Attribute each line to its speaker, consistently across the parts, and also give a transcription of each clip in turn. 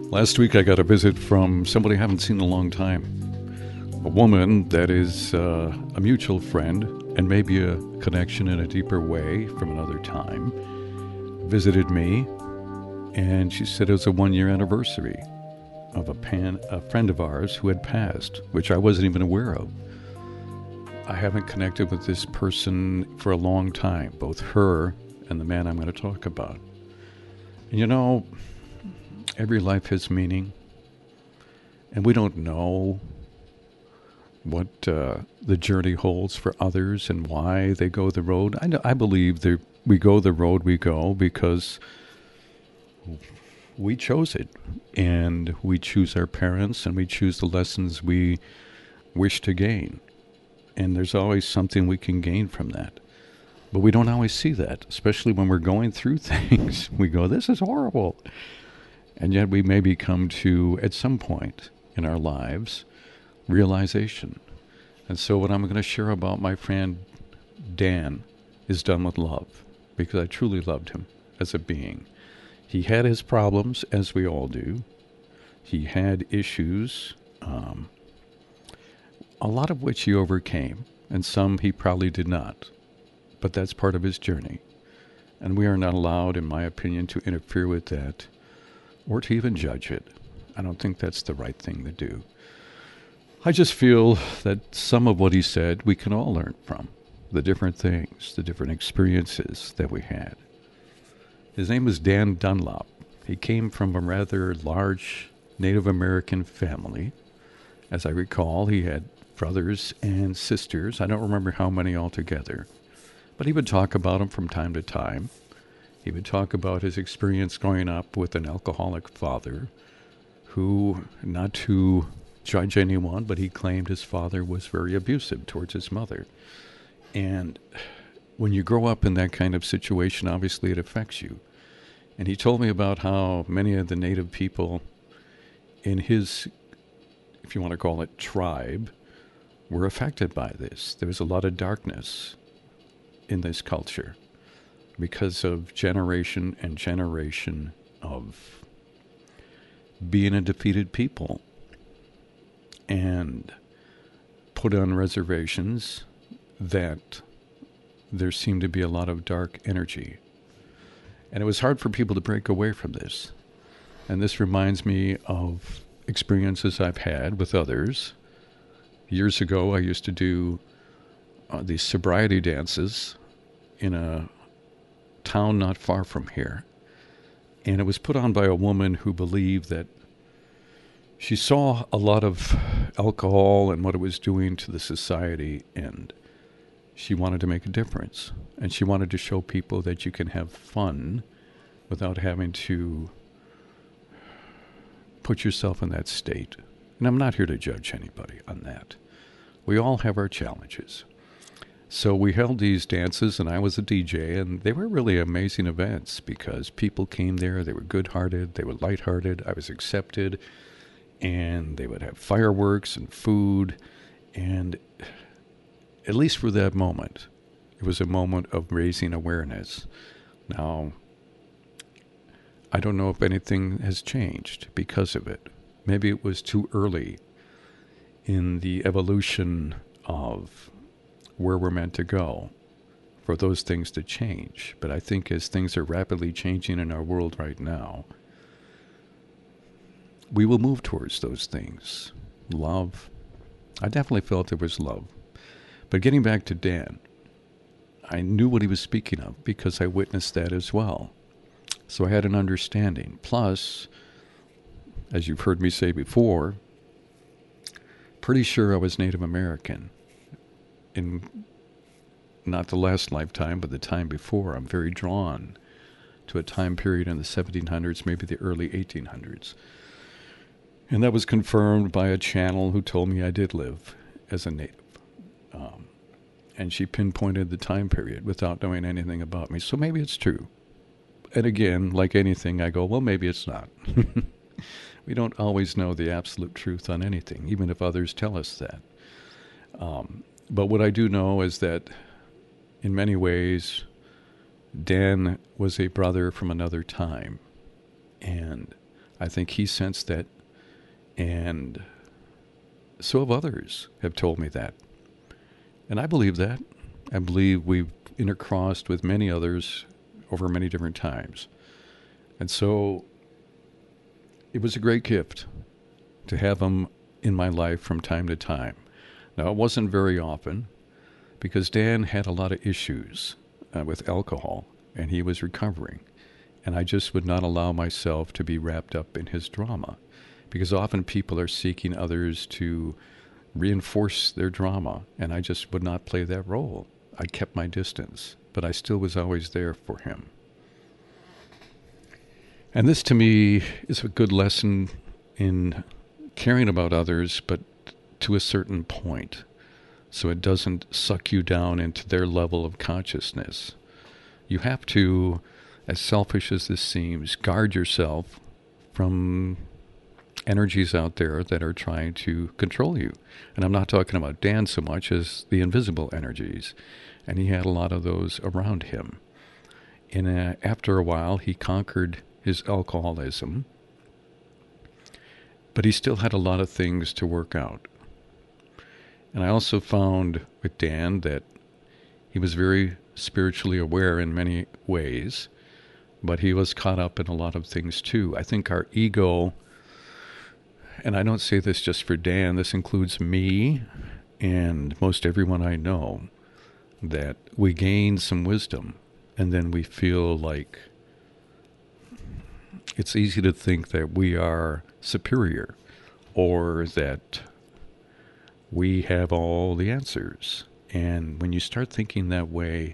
Speaker 1: Last week I got a visit from somebody I haven't seen in a long time. A woman that is a mutual friend and maybe a connection in a deeper way from another time visited me, and she said it was a 1-year anniversary of a friend of ours who had passed, which I wasn't even aware of. I haven't connected with this person for a long time, both her and the man I'm going to talk about. And you know, every life has meaning, and we don't know what the journey holds for others and why they go the road. I believe that we go the road we go because we chose it, and we choose our parents, and we choose the lessons we wish to gain. And there's always something we can gain from that. But we don't always see that, especially when we're going through things. We go, this is horrible. And yet we maybe come to, at some point in our lives, realization. And so what I'm going to share about my friend Dan is done with love, because I truly loved him as a being. He had his problems, as we all do. He had issues, a lot of which he overcame, and some he probably did not. But that's part of his journey. And we are not allowed, in my opinion, to interfere with that or to even judge it. I don't think that's the right thing to do. I just feel that some of what he said we can all learn from. The different things, the different experiences that we had. His name was Dan Dunlop. He came from a rather large Native American family. As I recall, he had brothers and sisters. I don't remember how many altogether. But he would talk about them from time to time. He would talk about his experience growing up with an alcoholic father who, not to judge anyone, but he claimed his father was very abusive towards his mother. And when you grow up in that kind of situation, obviously it affects you. And he told me about how many of the native people in his, if you want to call it, tribe, were affected by this. There was a lot of darkness in this culture because of generation and generation of being a defeated people and put on reservations that there seemed to be a lot of dark energy. And it was hard for people to break away from this. And this reminds me of experiences I've had with others. Years ago, I used to do these sobriety dances in a town not far from here. And it was put on by a woman who believed that she saw a lot of alcohol and what it was doing to the society, and she wanted to make a difference. And she wanted to show people that you can have fun without having to put yourself in that state. And I'm not here to judge anybody on that. We all have our challenges. So we held these dances, and I was a DJ, and they were really amazing events because people came there, they were good-hearted, they were light-hearted, I was accepted, and they would have fireworks and food, and at least for that moment, it was a moment of raising awareness. Now, I don't know if anything has changed because of it. Maybe it was too early in the evolution of where we're meant to go for those things to change. But I think as things are rapidly changing in our world right now, we will move towards those things. Love. I definitely felt there was love. But getting back to Dan, I knew what he was speaking of because I witnessed that as well. So I had an understanding. Plus, as you've heard me say before, pretty sure I was Native American. In not the last lifetime, but the time before. I'm very drawn to a time period in the 1700s, maybe the early 1800s. And that was confirmed by a channel who told me I did live as a native. And she pinpointed the time period without knowing anything about me. So maybe it's true. And again, like anything, I go, well, maybe it's not. We don't always know the absolute truth on anything, even if others tell us that. But what I do know is that in many ways, Dan was a brother from another time. And I think he sensed that, and so have others have told me that. And I believe that. I believe we've intercrossed with many others over many different times. And so it was a great gift to have him in my life from time to time. Now, it wasn't very often because Dan had a lot of issues with alcohol, and he was recovering. And I just would not allow myself to be wrapped up in his drama, because often people are seeking others to reinforce their drama, and I just would not play that role. I kept my distance, but I still was always there for him. And this to me is a good lesson in caring about others, but to a certain point, so it doesn't suck you down into their level of consciousness. You have to, as selfish as this seems, guard yourself from energies out there that are trying to control you. And I'm not talking about Dan so much as the invisible energies. And he had a lot of those around him. And after a while, he conquered his alcoholism, but he still had a lot of things to work out. And I also found with Dan that he was very spiritually aware in many ways, but he was caught up in a lot of things too. I think our ego, and I don't say this just for Dan, this includes me and most everyone I know, that we gain some wisdom and then we feel like it's easy to think that we are superior or that we have all the answers. And when you start thinking that way,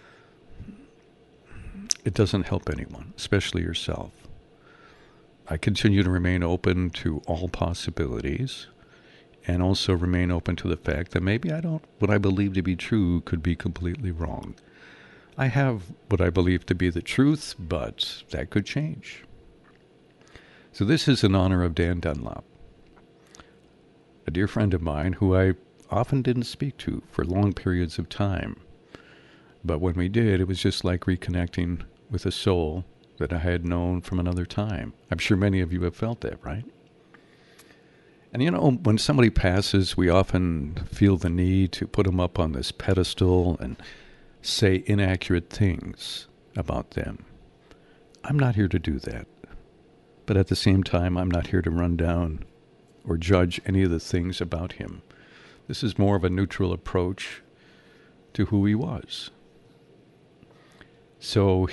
Speaker 1: it doesn't help anyone, especially yourself. I continue to remain open to all possibilities and also remain open to the fact that maybe what I believe to be true could be completely wrong. I have what I believe to be the truth, but that could change. So this is in honor of Dan Dunlop, a dear friend of mine who I often didn't speak to for long periods of time. But when we did, it was just like reconnecting with a soul that I had known from another time. I'm sure many of you have felt that, right? And you know, when somebody passes, we often feel the need to put them up on this pedestal and say inaccurate things about them. I'm not here to do that. But at the same time, I'm not here to run down or judge any of the things about him. This is more of a neutral approach to who he was. So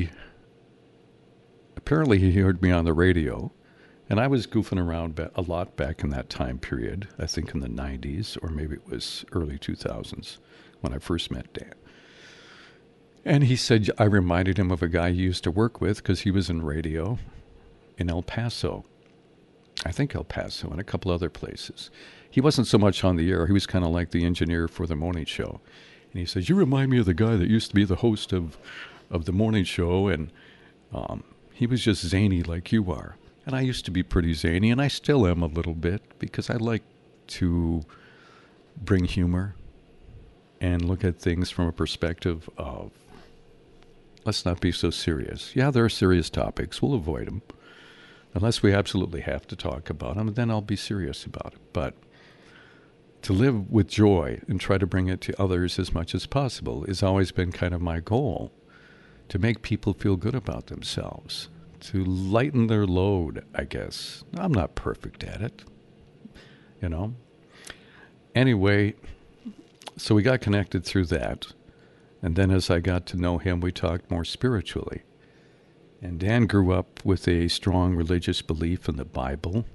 Speaker 1: apparently he heard me on the radio, and I was goofing around a lot back in that time period, I think in the 90s, or maybe it was early 2000s when I first met Dan. And he said I reminded him of a guy he used to work with because he was in radio in El Paso. I think El Paso and a couple other places. He wasn't so much on the air. He was kind of like the engineer for the morning show. And he says, "You remind me of the guy that used to be the host of the morning show, and he was just zany like you are." And I used to be pretty zany, and I still am a little bit, because I like to bring humor and look at things from a perspective of, let's not be so serious. Yeah, there are serious topics. We'll avoid them. Unless we absolutely have to talk about them, then I'll be serious about it. But to live with joy and try to bring it to others as much as possible has always been kind of my goal. To make people feel good about themselves. To lighten their load, I guess. I'm not perfect at it, you know. Anyway, so we got connected through that. And then as I got to know him, we talked more spiritually. And Dan grew up with a strong religious belief in the Bible.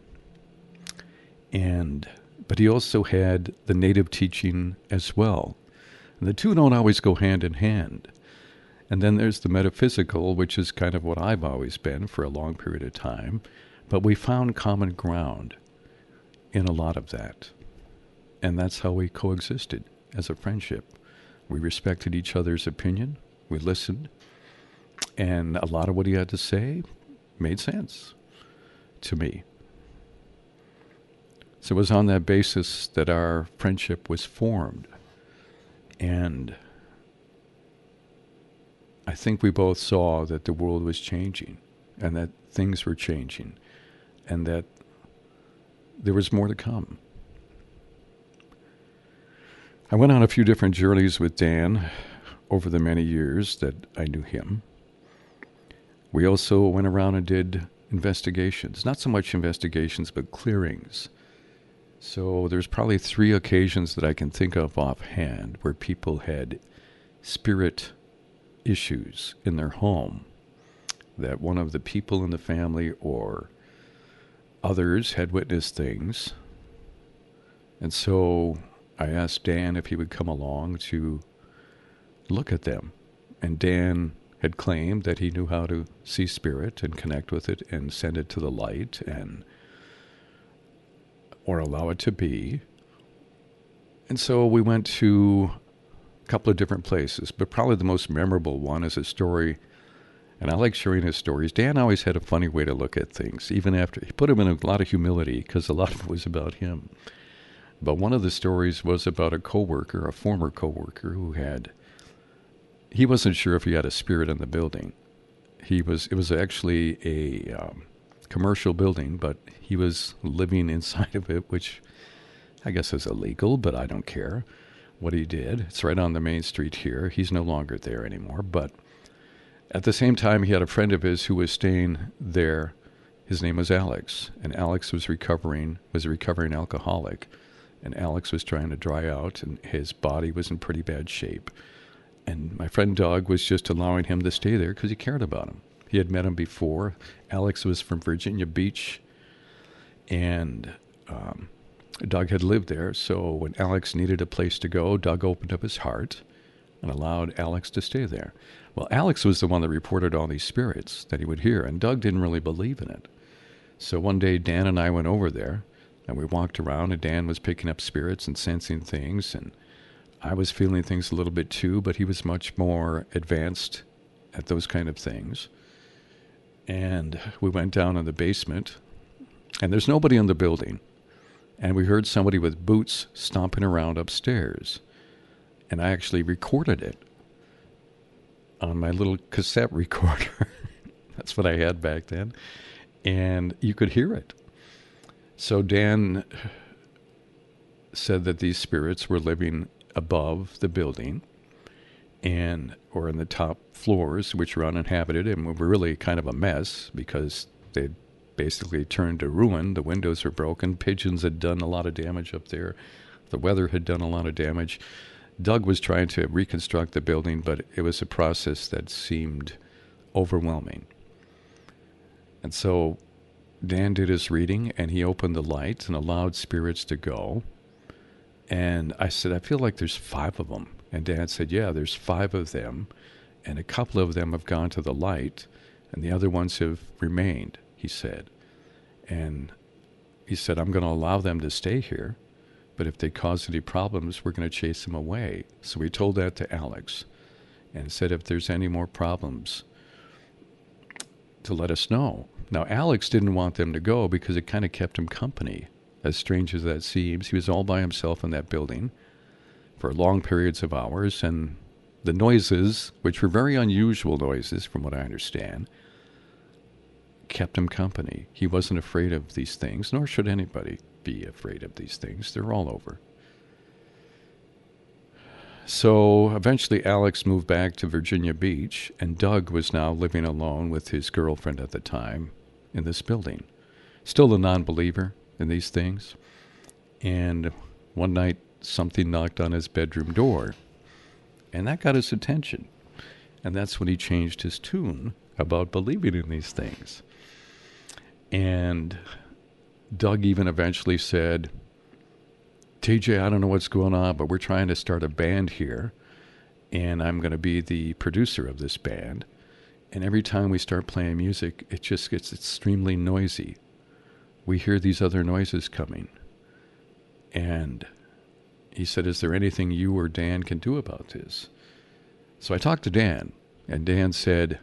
Speaker 1: But he also had the native teaching as well. And the two don't always go hand in hand. And then there's the metaphysical, which is kind of what I've always been for a long period of time. But we found common ground in a lot of that. And that's how we coexisted as a friendship. We respected each other's opinion. We listened. And a lot of what he had to say made sense to me. So it was on that basis that our friendship was formed. And I think we both saw that the world was changing and that things were changing. and that there was more to come. I went on a few different journeys with Dan over the many years that I knew him. We also went around and did investigations. Not so much investigations, but clearings. So there's probably 3 occasions that I can think of offhand where people had spirit issues in their home, that one of the people in the family or others had witnessed things. And so I asked Dan if he would come along to look at them. And Dan had claimed that he knew how to see spirit and connect with it and send it to the light and or allow it to be. And so we went to a couple of different places, but probably the most memorable one is a story, and I like sharing his stories. Dan always had a funny way to look at things, even after he put him in a lot of humility because a lot of it was about him. But one of the stories was about a coworker, a former coworker he wasn't sure if he had a spirit in the building. It was actually a commercial building, but he was living inside of it, which I guess is illegal, but I don't care what he did. It's right on the main street here. He's no longer there anymore. But at the same time, he had a friend of his who was staying there. His name was Alex, and Alex was a recovering alcoholic, and Alex was trying to dry out, and his body was in pretty bad shape. And my friend Doug was just allowing him to stay there because he cared about him. He had met him before. Alex was from Virginia Beach, and Doug had lived there. So when Alex needed a place to go, Doug opened up his heart and allowed Alex to stay there. Well, Alex was the one that reported all these spirits that he would hear, and Doug didn't really believe in it. So one day, Dan and I went over there, and we walked around, and Dan was picking up spirits and sensing things, and I was feeling things a little bit too, but he was much more advanced at those kind of things. And we went down in the basement, and there's nobody in the building. And we heard somebody with boots stomping around upstairs. And I actually recorded it on my little cassette recorder. That's what I had back then. And you could hear it. So Dan said that these spirits were living above the building or in the top floors, which were uninhabited and were really kind of a mess because they'd basically turned to ruin. The windows were broken. Pigeons had done a lot of damage up there. The weather had done a lot of damage. Doug was trying to reconstruct the building, but it was a process that seemed overwhelming. And so Dan did his reading, and he opened the light and allowed spirits to go. And I said, I feel like there's 5 of them. And Dan said, yeah, there's 5 of them. And a couple of them have gone to the light, and the other ones have remained, he said. And he said, I'm going to allow them to stay here, but if they cause any problems, we're going to chase them away. So we told that to Alex and said, if there's any more problems, to let us know. Now, Alex didn't want them to go because it kind of kept him company. As strange as that seems, he was all by himself in that building for long periods of hours, and the noises, which were very unusual noises from what I understand, kept him company. He wasn't afraid of these things, nor should anybody be afraid of these things. They're all over. So eventually Alex moved back to Virginia Beach, and Doug was now living alone with his girlfriend at the time in this building. Still a non-believer in these things. And one night something knocked on his bedroom door, and that got his attention. And that's when he changed his tune about believing in these things. And Doug even eventually said, TJ, I don't know what's going on, but we're trying to start a band here, and I'm going to be the producer of this band. And every time we start playing music, it just gets extremely noisy. We hear these other noises coming. And he said, is there anything you or Dan can do about this? So I talked to Dan, and Dan said,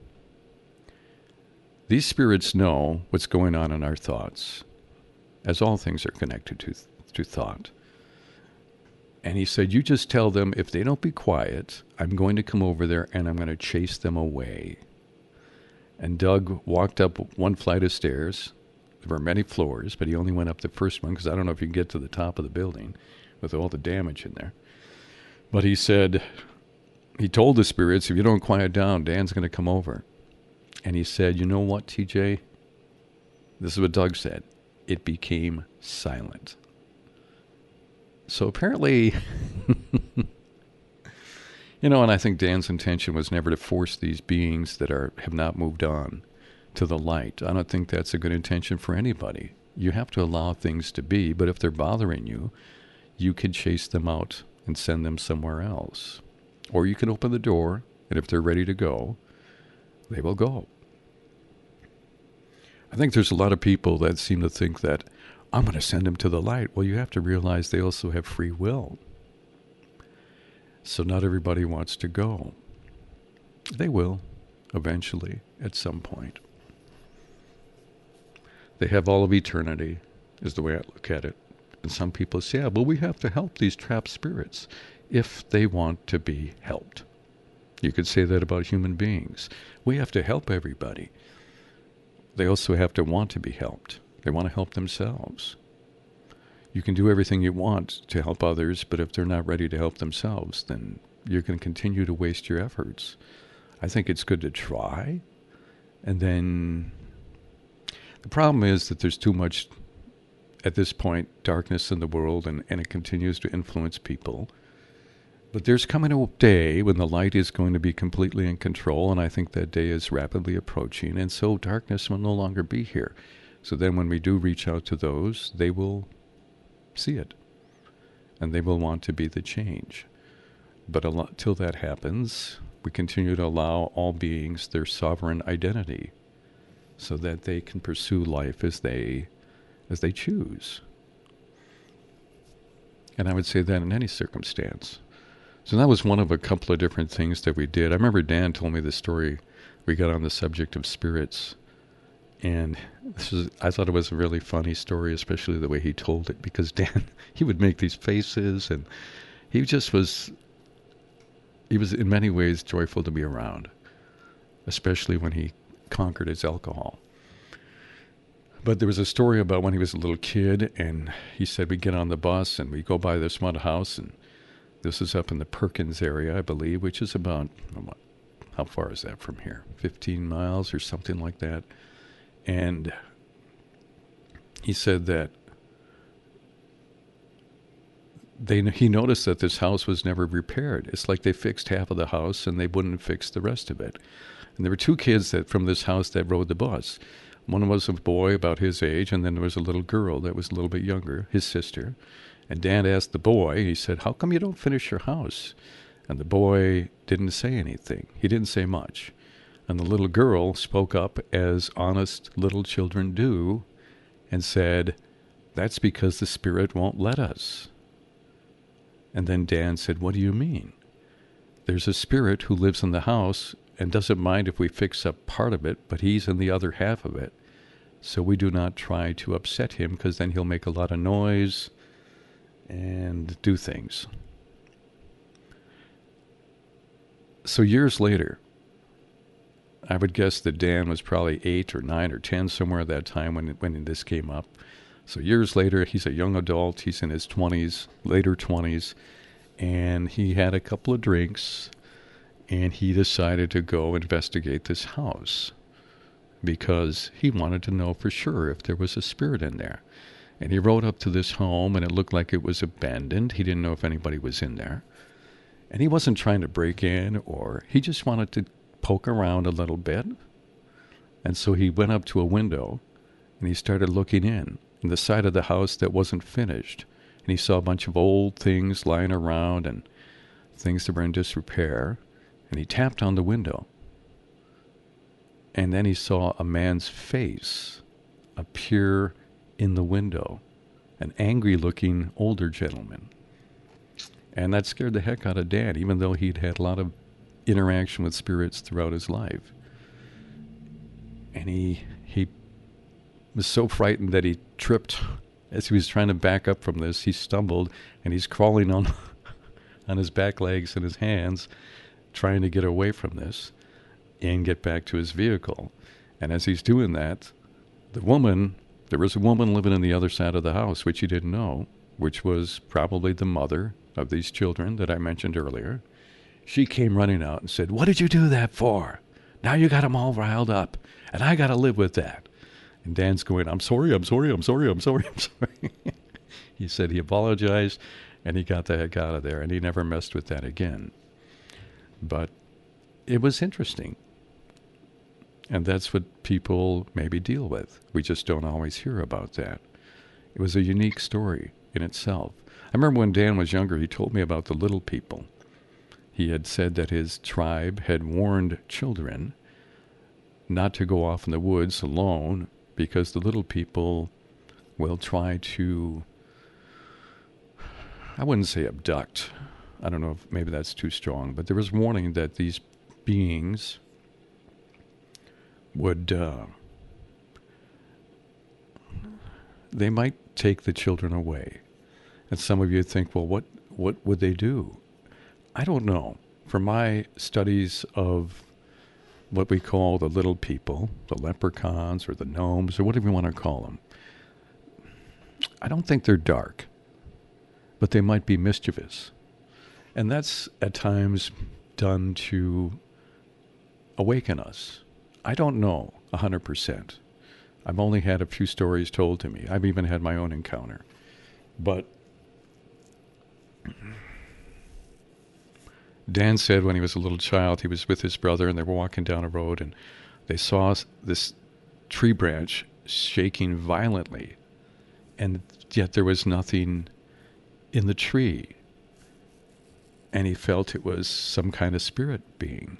Speaker 1: these spirits know what's going on in our thoughts, as all things are connected to thought. And he said, you just tell them if they don't be quiet, I'm going to come over there and I'm going to chase them away. And Doug walked up one flight of stairs, There were many floors, but he only went up the first one because I don't know if you can get to the top of the building with all the damage in there. But he said, he told the spirits, if you don't quiet down, Dan's going to come over. And he said, you know what, TJ? This is what Doug said. It became silent. So apparently, and I think Dan's intention was never to force these beings that have not moved on to the light. I don't think that's a good intention for anybody. You have to allow things to be, but if they're bothering you, you can chase them out and send them somewhere else. Or you can open the door, and if they're ready to go, they will go. I think there's a lot of people that seem to think that, I'm going to send them to the light. Well, you have to realize they also have free will. So not everybody wants to go. They will, eventually, at some point. They have all of eternity, is the way I look at it. And some people say, yeah, but we have to help these trapped spirits if they want to be helped. You could say that about human beings. We have to help everybody. They also have to want to be helped. They want to help themselves. You can do everything you want to help others, but if they're not ready to help themselves, then you're going to continue to waste your efforts. I think it's good to try. And then the problem is that there's too much, at this point, darkness in the world, and it continues to influence people. But there's coming a day when the light is going to be completely in control, and I think that day is rapidly approaching, and so darkness will no longer be here. So then when we do reach out to those, they will see it, and they will want to be the change. But till that happens, we continue to allow all beings their sovereign identity so that they can pursue life as they choose. And I would say that in any circumstance. So that was one of a couple of different things that we did. I remember Dan told me the story. We got on the subject of spirits. And I thought it was a really funny story, especially the way he told it, because Dan, he would make these faces, and he was in many ways joyful to be around, especially when he conquered his alcohol. But there was a story about when he was a little kid, and he said we get on the bus and we go by this one house, and this is up in the Perkins area, I believe, which is about, how far is that from here? 15 miles or something like that. And he said that he noticed that this house was never repaired. It's like they fixed half of the house and they wouldn't fix the rest of it. And there were two kids from this house that rode the bus. One was a boy about his age, and then there was a little girl that was a little bit younger, his sister. And Dan asked the boy, he said, how come you don't finish your house? And the boy didn't say anything. He didn't say much. And the little girl spoke up, as honest little children do, and said, that's because the spirit won't let us. And then Dan said, what do you mean? There's a spirit who lives in the house and doesn't mind if we fix up part of it, but he's in the other half of it. So we do not try to upset him, because then he'll make a lot of noise and do things. So years later, I would guess that Dan was probably 8 or 9 or 10, somewhere at that time when this came up. So years later, he's a young adult. He's in his 20s, later 20s, and he had a couple of drinks, and he decided to go investigate this house because he wanted to know for sure if there was a spirit in there. And he rode up to this home, and it looked like it was abandoned. He didn't know if anybody was in there. And he wasn't trying to break in, or he just wanted to poke around a little bit. And so he went up to a window, and he started looking in the side of the house that wasn't finished. And he saw a bunch of old things lying around and things that were in disrepair. And he tapped on the window. And then he saw a man's face appear in the window, an angry-looking older gentleman. And that scared the heck out of Dan, even though he'd had a lot of interaction with spirits throughout his life. And he was so frightened that he tripped. As he was trying to back up from this, he stumbled, and he's crawling on his back legs and his hands, trying to get away from this and get back to his vehicle. And as he's doing that, the woman There was a woman living on the other side of the house, which he didn't know, which was probably the mother of these children that I mentioned earlier. She came running out and said, "What did you do that for? Now you got them all riled up, and I got to live with that." And Dan's going, "I'm sorry, I'm sorry, I'm sorry, I'm sorry, I'm sorry." He said he apologized, and he got the heck out of there, and he never messed with that again. But it was interesting. And that's what people maybe deal with. We just don't always hear about that. It was a unique story in itself. I remember when Dan was younger, he told me about the little people. He had said that his tribe had warned children not to go off in the woods alone because the little people will try to, I wouldn't say abduct. I don't know if maybe that's too strong, but there was warning that these beings would, they might take the children away. And some of you think, well, what would they do? I don't know. From my studies of what we call the little people, the leprechauns or the gnomes or whatever you want to call them, I don't think they're dark, but they might be mischievous. And that's at times done to awaken us. I don't know 100%. I've only had a few stories told to me. I've even had my own encounter. But Dan said when he was a little child, he was with his brother and they were walking down a road and they saw this tree branch shaking violently. And yet there was nothing in the tree. And he felt it was some kind of spirit being.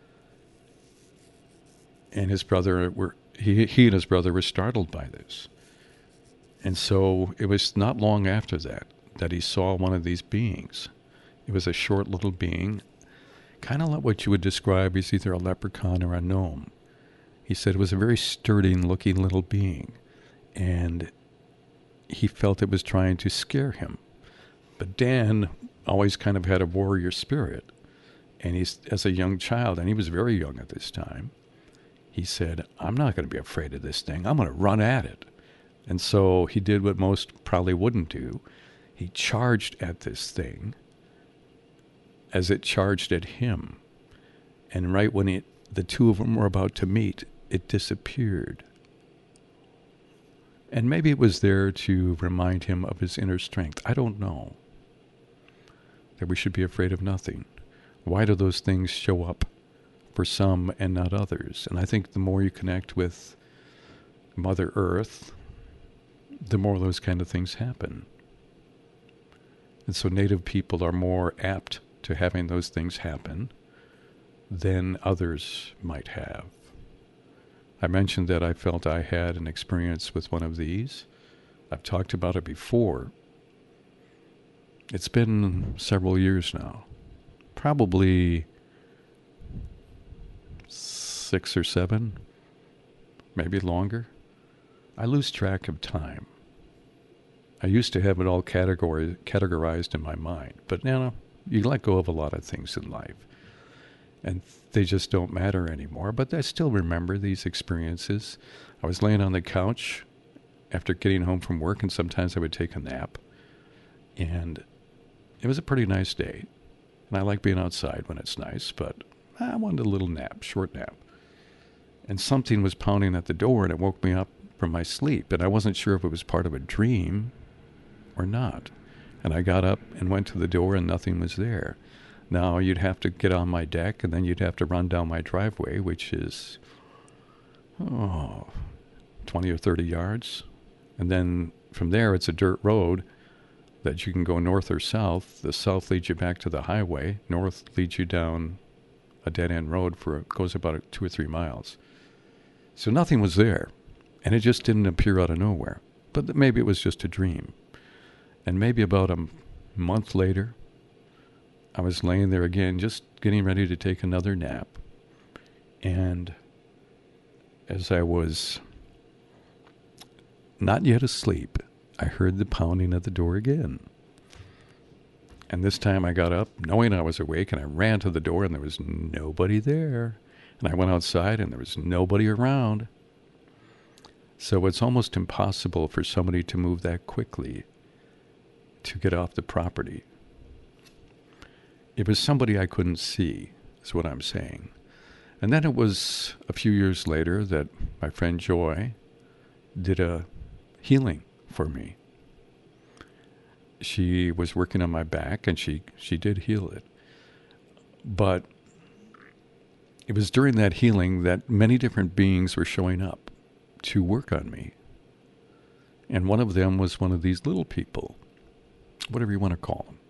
Speaker 1: And his brother he and his brother were startled by this. And so it was not long after that he saw one of these beings. It was a short little being, kind of like what you would describe as either a leprechaun or a gnome. He said it was a very sturdy looking little being, and he felt it was trying to scare him. But Dan always kind of had a warrior spirit, and he's as a young child, and he was very young at this time, he said, "I'm not going to be afraid of this thing. I'm going to run at it." And so he did what most probably wouldn't do. He charged at this thing as it charged at him. And right when the two of them were about to meet, it disappeared. And maybe it was there to remind him of his inner strength. I don't know. That we should be afraid of nothing. Why do those things show up for some and not others? And I think the more you connect with Mother Earth, the more those kind of things happen. And so Native people are more apt to having those things happen than others might have. I mentioned that I felt I had an experience with one of these. I've talked about it before. It's been several years now. Probably 6 or 7, maybe longer. I lose track of time. I used to have it all categorized in my mind, but now you let go of a lot of things in life, and they just don't matter anymore. But I still remember these experiences. I was laying on the couch after getting home from work, and sometimes I would take a nap, and it was a pretty nice day. And I like being outside when it's nice, but I wanted a little nap, short nap. And something was pounding at the door, and it woke me up from my sleep. And I wasn't sure if it was part of a dream or not. And I got up and went to the door, and nothing was there. Now, you'd have to get on my deck, and then you'd have to run down my driveway, which is 20 or 30 yards. And then from there, it's a dirt road that you can go north or south. The south leads you back to the highway. North leads you down a dead-end road goes about 2 or 3 miles. So nothing was there, and it just didn't appear out of nowhere. But maybe it was just a dream. And maybe about a month later, I was laying there again, just getting ready to take another nap. And as I was not yet asleep, I heard the pounding at the door again. And this time I got up, knowing I was awake, and I ran to the door, and there was nobody there. And I went outside, and there was nobody around. So it's almost impossible for somebody to move that quickly to get off the property. It was somebody I couldn't see, is what I'm saying. And then it was a few years later that my friend Joy did a healing for me. She was working on my back, and she did heal it. But it was during that healing that many different beings were showing up to work on me. And one of them was one of these little people, whatever you want to call them.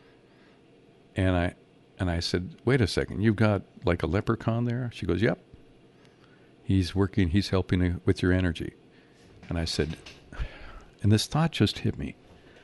Speaker 1: And I said, wait a second, you've got like a leprechaun there? She goes, yep. He's working, he's helping with your energy. And I said, and this thought just hit me.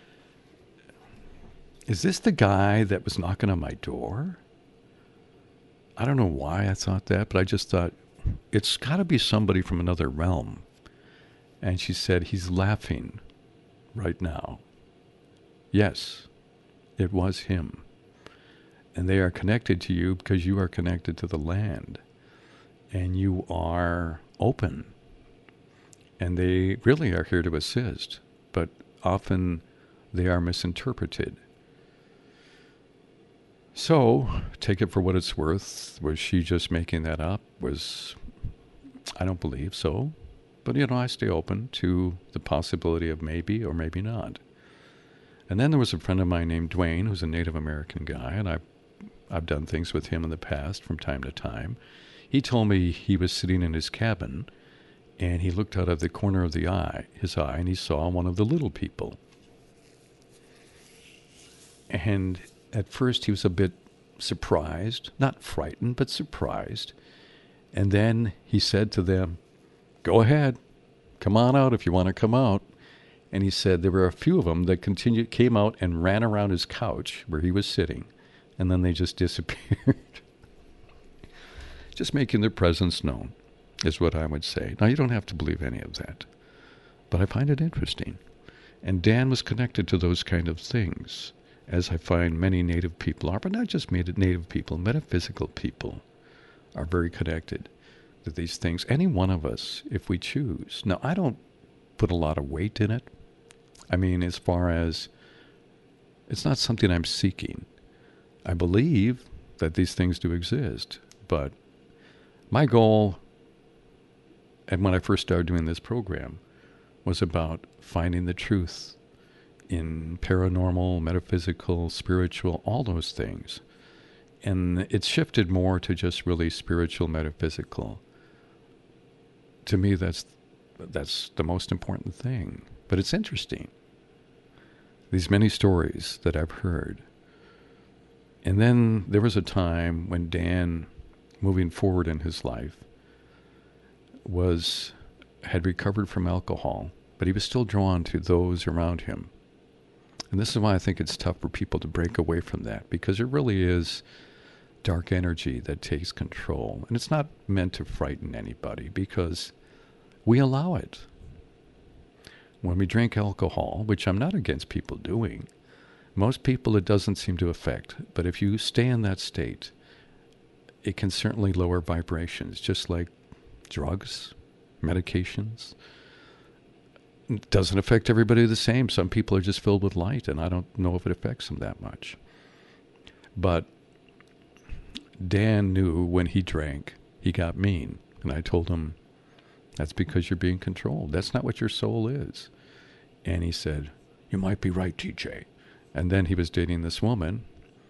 Speaker 1: Is this the guy that was knocking on my door? I don't know why I thought that, but I just thought, it's got to be somebody from another realm. And she said, he's laughing right now. Yes, it was him. And they are connected to you because you are connected to the land. And you are open. And they really are here to assist. But often they are misinterpreted. So, take it for what it's worth. Was she just making that up? I don't believe so. But, I stay open to the possibility of maybe or maybe not. And then there was a friend of mine named Dwayne, who's a Native American guy, and I've done things with him in the past from time to time. He told me he was sitting in his cabin, and he looked out of the corner of his eye, and he saw one of the little people. And at first he was a bit surprised, not frightened, but surprised. And then he said to them, go ahead, come on out if you want to come out. And he said there were a few of them that came out and ran around his couch where he was sitting. And then they just disappeared. Just making their presence known is what I would say. Now, you don't have to believe any of that. But I find it interesting. And Dan was connected to those kind of things, as I find many Native people are, but not just Native people, metaphysical people are very connected to these things. Any one of us, if we choose. Now, I don't put a lot of weight in it. I mean, as far as, it's not something I'm seeking. I believe that these things do exist, but my goal, and when I first started doing this program, was about finding the truth in paranormal, metaphysical, spiritual, all those things. And it's shifted more to just really spiritual, metaphysical. To me, that's the most important thing. But it's interesting. These many stories that I've heard. And then there was a time when Dan, moving forward in his life, had recovered from alcohol, but he was still drawn to those around him. And this is why I think it's tough for people to break away from that, because it really is dark energy that takes control. And it's not meant to frighten anybody, because we allow it. When we drink alcohol, which I'm not against people doing, most people it doesn't seem to affect. But if you stay in that state, it can certainly lower vibrations, just like drugs, medications. It doesn't affect everybody the same. Some people are just filled with light, and I don't know if it affects them that much. But Dan knew when he drank, he got mean. And I told him, that's because you're being controlled. That's not what your soul is. And he said, you might be right, TJ. And then he was dating this woman,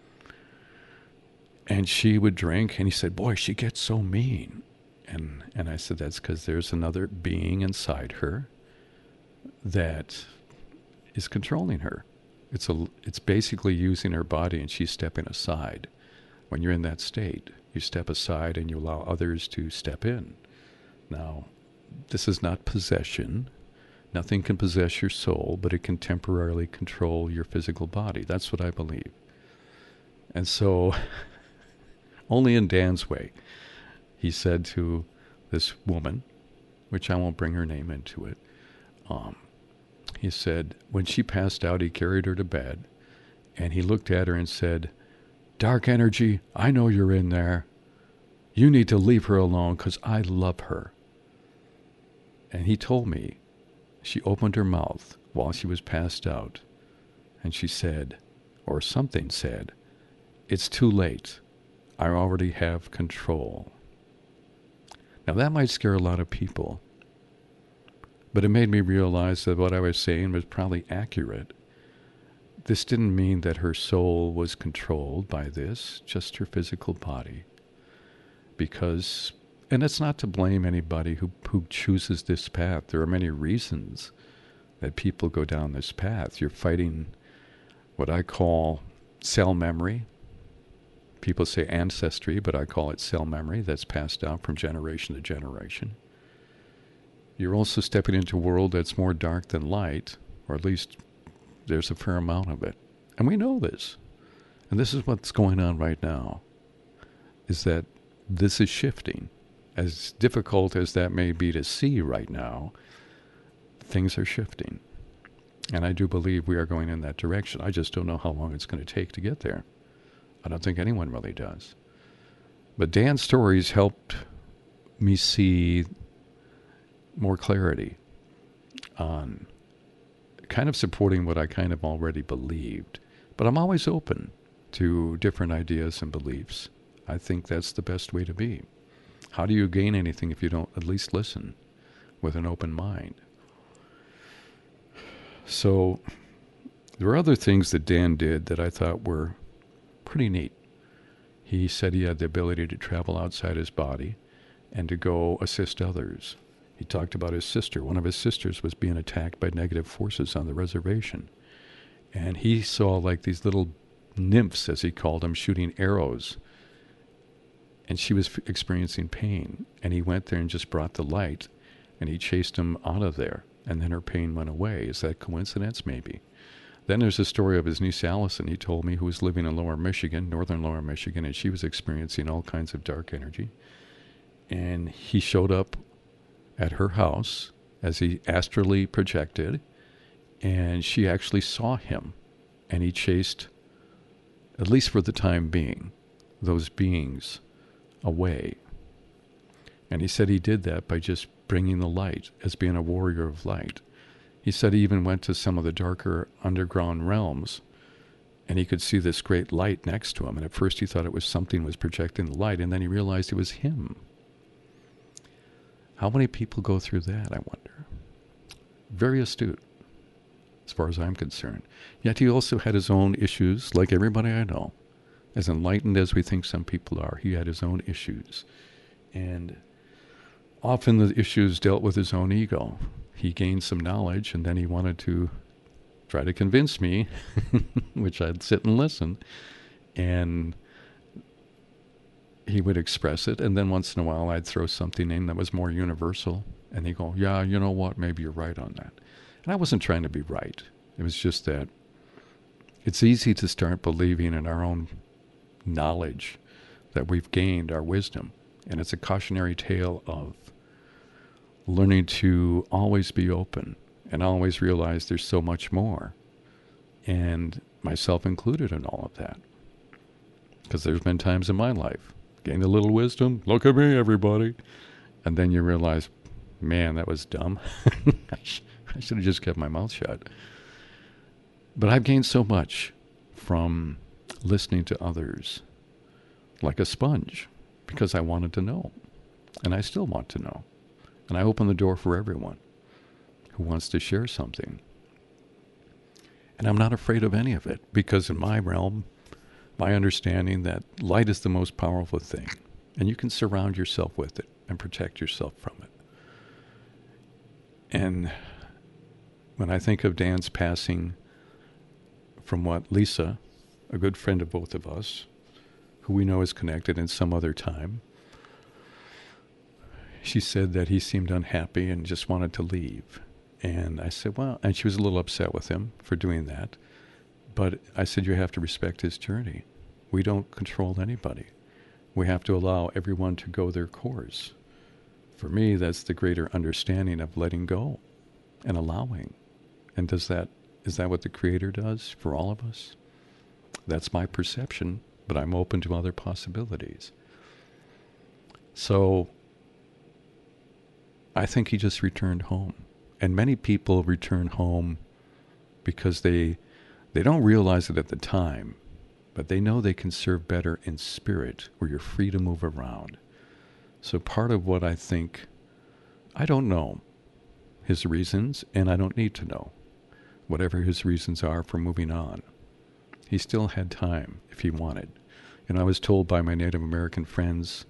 Speaker 1: and she would drink, and he said, boy, she gets so mean. And I said, that's because there's another being inside her that is controlling her. It's basically using her body, and she's stepping aside. When you're in that state, you step aside and you allow others to step in. Now, this is not possession. Nothing can possess your soul, but it can temporarily control your physical body. That's what I believe. And so, only in Dan's way, he said to this woman, which I won't bring her name into it, he said, when she passed out, he carried her to bed, and he looked at her and said, dark energy, I know you're in there. You need to leave her alone because I love her. And he told me, she opened her mouth while she was passed out, and she said, or something said, "It's too late. I already have control." Now that might scare a lot of people, but it made me realize that what I was saying was probably accurate. This didn't mean that her soul was controlled by this, just her physical body. Because, and it's not to blame anybody who chooses this path. There are many reasons that people go down this path. You're fighting what I call cell memory. People say ancestry, but I call it cell memory that's passed down from generation to generation. You're also stepping into a world that's more dark than light, or at least there's a fair amount of it. And we know this. And this is what's going on right now, is that this is shifting. As difficult as that may be to see right now, things are shifting. And I do believe we are going in that direction. I just don't know how long it's going to take to get there. I don't think anyone really does. But Dan's stories helped me see more clarity on kind of supporting what I kind of already believed. But I'm always open to different ideas and beliefs. I think that's the best way to be. How do you gain anything if you don't at least listen with an open mind? So there were other things that Dan did that I thought were pretty neat. He said he had the ability to travel outside his body and to go assist others. He talked about his sister. One of his sisters was being attacked by negative forces on the reservation. And he saw like these little nymphs, as he called them, shooting arrows. And she was experiencing pain. And he went there and just brought the light. And he chased them out of there. And then her pain went away. Is that coincidence? Maybe. Then there's a story of his niece Allison, he told me, who was living in Lower Michigan, northern Lower Michigan, and she was experiencing all kinds of dark energy. And he showed up at her house as he astrally projected, and she actually saw him, and he chased, at least for the time being, those beings away. And he said he did that by just bringing the light, as being a warrior of light. He said he even went to some of the darker underground realms, and he could see this great light next to him. And at first he thought it was something was projecting the light, and then he realized it was him. How many people go through that, I wonder? Very astute, as far as I'm concerned. Yet he also had his own issues, like everybody I know. As enlightened as we think some people are, he had his own issues. And often the issues dealt with his own ego. He gained some knowledge, and then he wanted to try to convince me, which I'd sit and listen, and he would express it, and then once in a while I'd throw something in that was more universal, and he'd go, yeah, you know what, maybe you're right on that. And I wasn't trying to be right. It was just that it's easy to start believing in our own knowledge that we've gained, our wisdom, and it's a cautionary tale of learning to always be open and always realize there's so much more, and myself included in all of that. Because there's been times in my life, gained a little wisdom, look at me, everybody, and then you realize, man, that was dumb. I should have just kept my mouth shut. But I've gained so much from listening to others, like a sponge, because I wanted to know, and I still want to know. And I open the door for everyone who wants to share something. And I'm not afraid of any of it, because in my realm, my understanding that light is the most powerful thing, and you can surround yourself with it and protect yourself from it. And when I think of Dan's passing, from what Lisa, a good friend of both of us, who we know is connected in some other time, she said that he seemed unhappy and just wanted to leave. And I said, well, and she was a little upset with him for doing that. But I said, you have to respect his journey. We don't control anybody. We have to allow everyone to go their course. For me, that's the greater understanding of letting go and allowing. And is that what the Creator does for all of us? That's my perception, but I'm open to other possibilities. So I think he just returned home. And many people return home because they don't realize it at the time, but they know they can serve better in spirit, where you're free to move around. So part of what I think, I don't know his reasons, and I don't need to know. Whatever his reasons are for moving on, he still had time if he wanted. And I was told by my Native American friends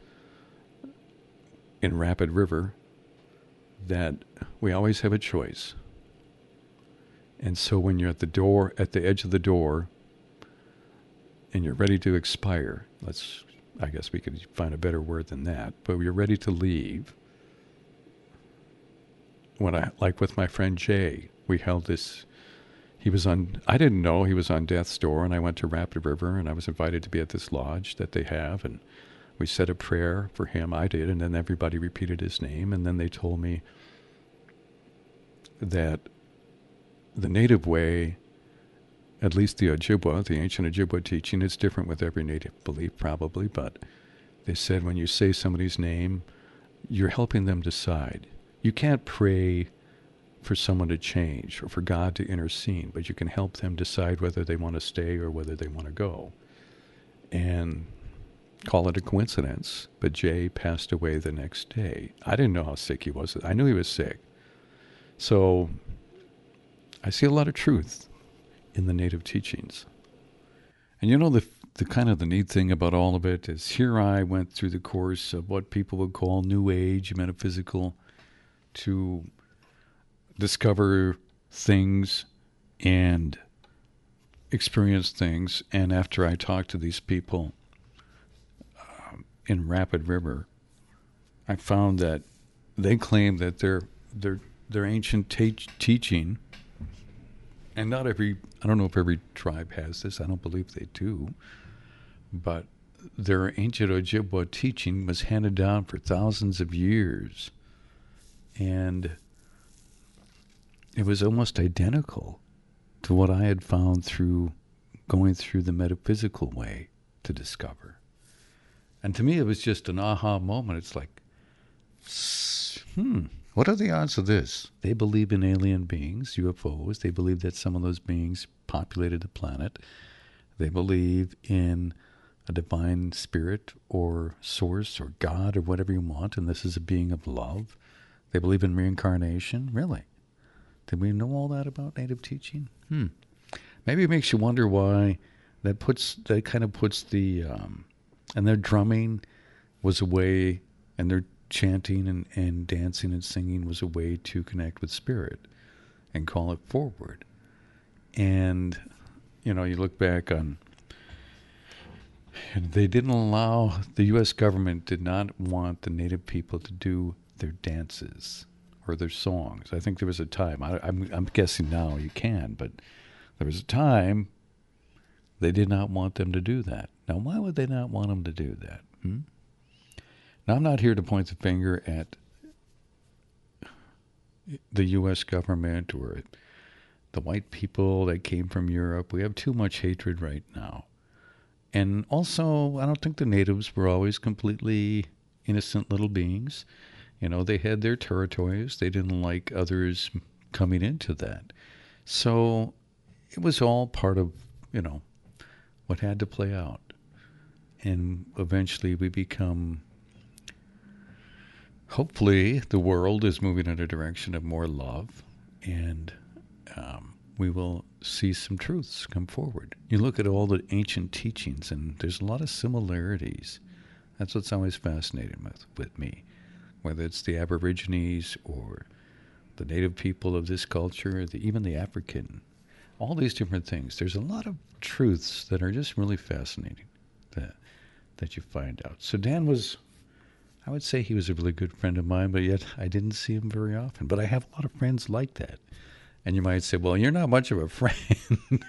Speaker 1: in Rapid River that we always have a choice. And so when you're at the door, at the edge of the door, and you're ready to expire, I guess we could find a better word than that, but you're ready to leave. Like with my friend Jay, we held this, I didn't know he was on death's door, and I went to Rapid River, and I was invited to be at this lodge that they have, and we said a prayer for him. I did, and then everybody repeated his name, and then they told me that the native way, at least the Ojibwa, the ancient Ojibwa teaching, it's different with every native belief probably, but they said when you say somebody's name, you're helping them decide. You can't pray for someone to change or for God to intercede, but you can help them decide whether they want to stay or whether they want to go. And call it a coincidence, but Jay passed away the next day. I didn't know how sick he was. I knew he was sick. So I see a lot of truth in the native teachings. And the kind of the neat thing about all of it is here I went through the course of what people would call New Age, metaphysical, to discover things and experience things. And after I talked to these people in Rapid River, I found that they claim that their ancient teaching, and I don't know if every tribe has this, I don't believe they do, but their ancient Ojibwa teaching was handed down for thousands of years. And it was almost identical to what I had found through going through the metaphysical way to discover. And to me, it was just an aha moment. It's like, what are the odds of this? They believe in alien beings, UFOs. They believe that some of those beings populated the planet. They believe in a divine spirit or source or God or whatever you want, and this is a being of love. They believe in reincarnation. Really? Did we know all that about native teaching? Maybe it makes you wonder why that kind of puts the, and their drumming was a way, and their chanting and dancing and singing was a way to connect with spirit and call it forward. And, you look back on, and they didn't allow, the U.S. government did not want the native people to do their dances or their songs. I think there was a time, I'm guessing now you can, but there was a time they did not want them to do that. Now, why would they not want them to do that? Now, I'm not here to point the finger at the U.S. government or the white people that came from Europe. We have too much hatred right now. And also, I don't think the natives were always completely innocent little beings. They had their territories. They didn't like others coming into that. So it was all part of, what had to play out. And eventually we become, hopefully the world is moving in a direction of more love, and we will see some truths come forward. You look at all the ancient teachings, and there's a lot of similarities. That's what's always fascinating with me. Whether it's the Aborigines or the native people of this culture, even the African, all these different things. There's a lot of truths that are just really fascinating that you find out. So Dan I would say he was a really good friend of mine, but yet I didn't see him very often. But I have a lot of friends like that. And you might say, well, you're not much of a friend.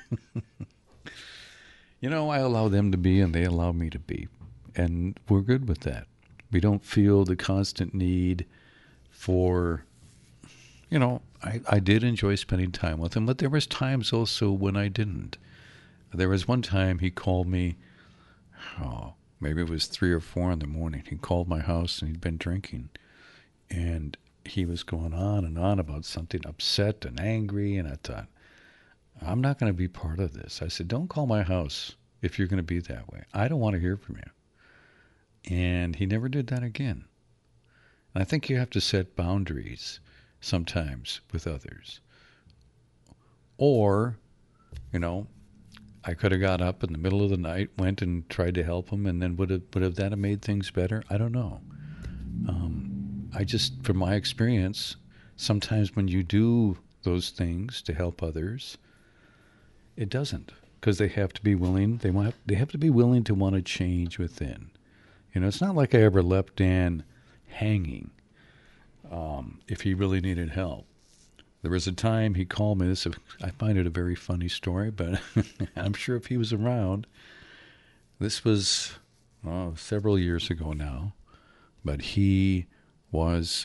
Speaker 1: I allow them to be and they allow me to be. And we're good with that. We don't feel the constant need for, I did enjoy spending time with him, but there was times also when I didn't. There was one time he called me, maybe it was 3 or 4 in the morning. He called my house and he'd been drinking. And he was going on and on about something upset and angry, and I thought, I'm not going to be part of this. I said, don't call my house if you're going to be that way. I don't want to hear from you. And he never did that again. And I think you have to set boundaries sometimes with others. Or, you know, I could have got up in the middle of the night, went and tried to help him, and then would have that have made things better? I don't know. I just, from my experience, sometimes when you do those things to help others, it doesn't, because they have to be willing. They have to be willing to want to change within. You know, it's not like I ever left Dan hanging if he really needed help. There was a time he called me. I find it a very funny story, but I'm sure if he was around, this was several years ago now, but he was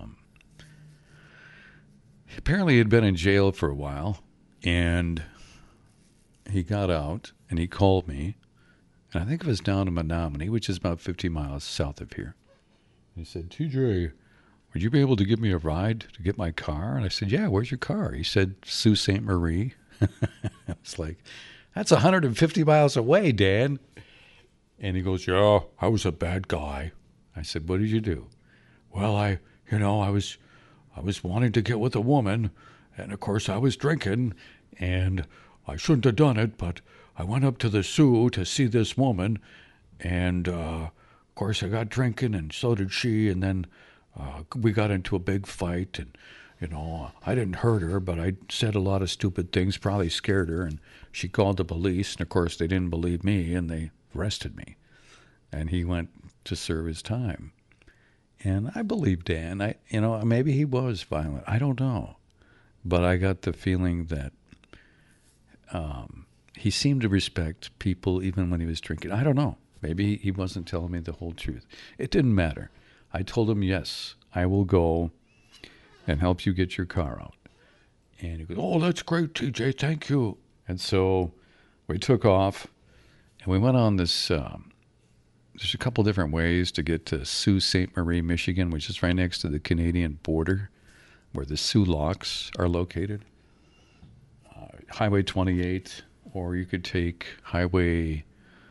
Speaker 1: apparently had been in jail for a while, and he got out, and he called me, and I think it was down in Menominee, which is about 50 miles south of here. He said, TJ, would you be able to give me a ride to get my car? And I said, yeah, where's your car? He said, Sault Ste. Marie. I was like, that's 150 miles away, Dan. And he goes, yeah, I was a bad guy. I said, what did you do? Well, I was wanting to get with a woman, and of course I was drinking, and I shouldn't have done it, but I went up to the Sioux to see this woman, and of course I got drinking, and so did she, and then we got into a big fight, and I didn't hurt her, but I said a lot of stupid things, probably scared her, and she called the police, and of course they didn't believe me, and they arrested me, and he went to serve his time. And I believe Dan. Maybe he was violent. I don't know, but I got the feeling that he seemed to respect people even when he was drinking. I don't know. Maybe he wasn't telling me the whole truth. It didn't matter. I told him, yes, I will go and help you get your car out. And he goes, oh, that's great, TJ, thank you. And so we took off, and we went on this, there's a couple different ways to get to Sault Ste. Marie, Michigan, which is right next to the Canadian border, where the Sioux Locks are located. Highway 28, or you could take Highway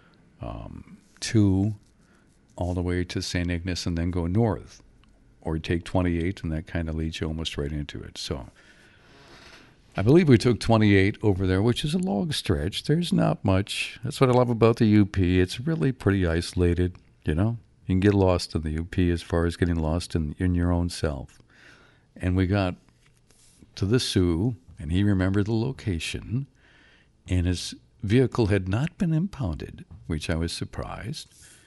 Speaker 1: 2 all the way to St. Ignace and then go north. Or you take 28, and that kind of leads you almost right into it. So I believe we took 28 over there, which is a long stretch. There's not much. That's what I love about the UP. It's really pretty isolated, You can get lost in the UP as far as getting lost in your own self. And we got to the Sioux, and he remembered the location, and his vehicle had not been impounded, which I was surprised.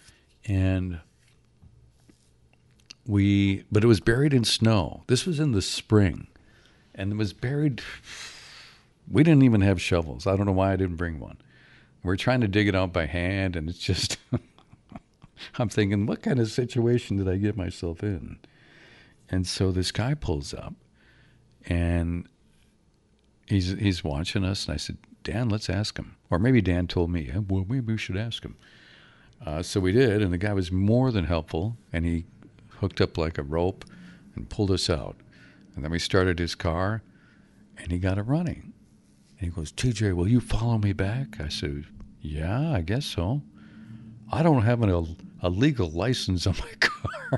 Speaker 1: But it was buried in snow. This was in the spring, and it was buried. We didn't even have shovels. I don't know why I didn't bring one. We're trying to dig it out by hand, and it's just, I'm thinking, what kind of situation did I get myself in? And so this guy pulls up, and he's watching us, and I said, Dan, let's ask him. Or maybe Dan told me, well, maybe we should ask him. So we did, and the guy was more than helpful, and he hooked up like a rope and pulled us out. And then we started his car, and he got it running. And he goes, TJ, will you follow me back? I said, yeah, I guess so. I don't have a legal license on my car.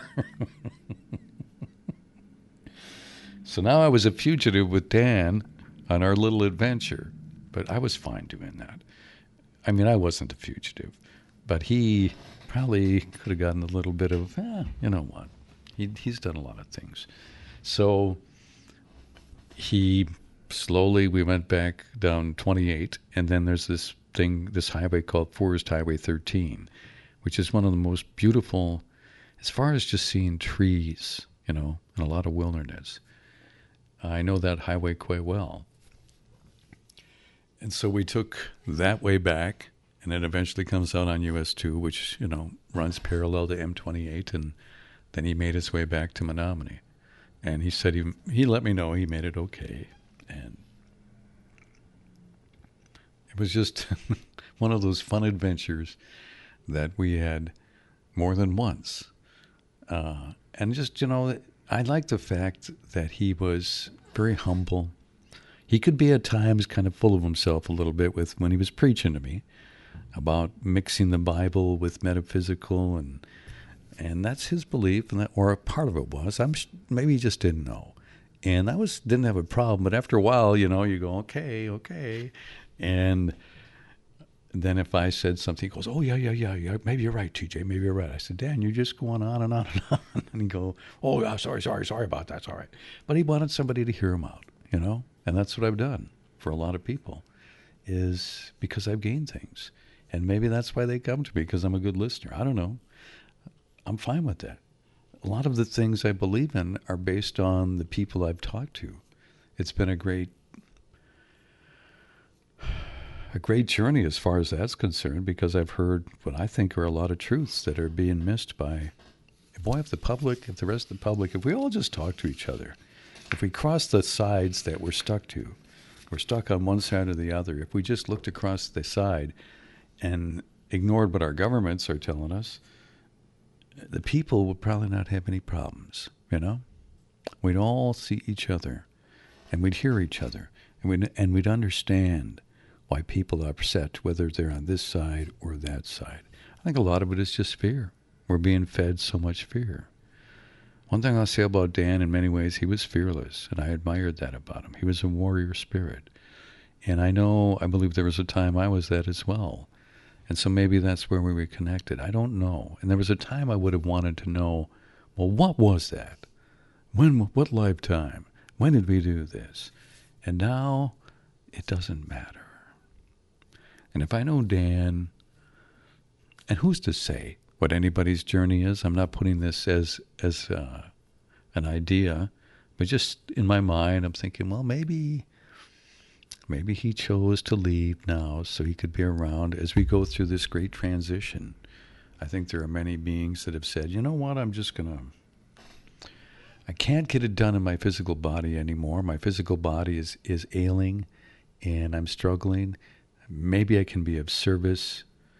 Speaker 1: So now I was a fugitive with Dan on our little adventure, but I was fine doing that. I mean, I wasn't a fugitive, but he probably could have gotten a little bit of, you know what? He's done a lot of things. So we went back down 28, and then there's this highway called Forest Highway 13, which is one of the most beautiful, as far as just seeing trees, and a lot of wilderness. I know that highway quite well. And so we took that way back, and it eventually comes out on US 2, which, runs parallel to M28, and then he made his way back to Menominee. And he said he let me know he made it okay. And it was just one of those fun adventures that we had more than once. And just, I like the fact that he was very humble. He could be at times kind of full of himself a little bit with when he was preaching to me about mixing the Bible with metaphysical, and that's his belief, and that, or a part of it was. Maybe he just didn't know, and didn't have a problem. But after a while, you go, okay, and then if I said something, he goes, oh yeah, maybe you're right, TJ, maybe you're right. I said, Dan, you're just going on and on and on, and he'd go, oh yeah, sorry about that, it's all right. But he wanted somebody to hear him out, and that's what I've done for a lot of people, is because I've gained things. And maybe that's why they come to me, because I'm a good listener. I don't know. I'm fine with that. A lot of the things I believe in are based on the people I've talked to. It's been a great journey as far as that's concerned, because I've heard what I think are a lot of truths that are being missed by, if the rest of the public, if we all just talk to each other, if we cross the sides that we're stuck on one side or the other, if we just looked across the side and ignored what our governments are telling us, the people would probably not have any problems, We'd all see each other, and we'd hear each other, and we'd understand why people are upset, whether they're on this side or that side. I think a lot of it is just fear. We're being fed so much fear. One thing I'll say about Dan, in many ways, he was fearless, and I admired that about him. He was a warrior spirit. And I believe there was a time I was that as well. And so maybe that's where we were connected. I don't know. And there was a time I would have wanted to know, well, what was that? What lifetime? When did we do this? And now it doesn't matter. And if I know Dan, and who's to say what anybody's journey is? I'm not putting this as an idea, but just in my mind, I'm thinking, well, maybe he chose to leave now so he could be around as we go through this great transition. I think there are many beings that have said, you know what, I can't get it done in my physical body anymore. My physical body is ailing, and I'm struggling. Maybe I can be of service